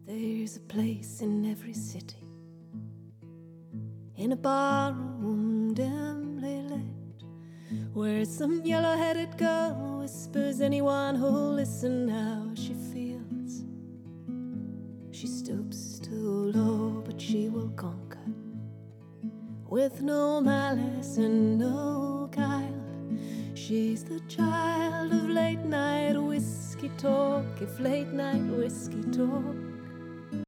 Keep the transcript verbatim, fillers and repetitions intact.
There's a place in every city, in a barroom dimly lit, where some yellow-headed girl whispers anyone who'll listen how she feels. She stoops too low, but she will conquer, with no malice and no guile. She's the child of late-night whiskey talk, if late-night whiskey talk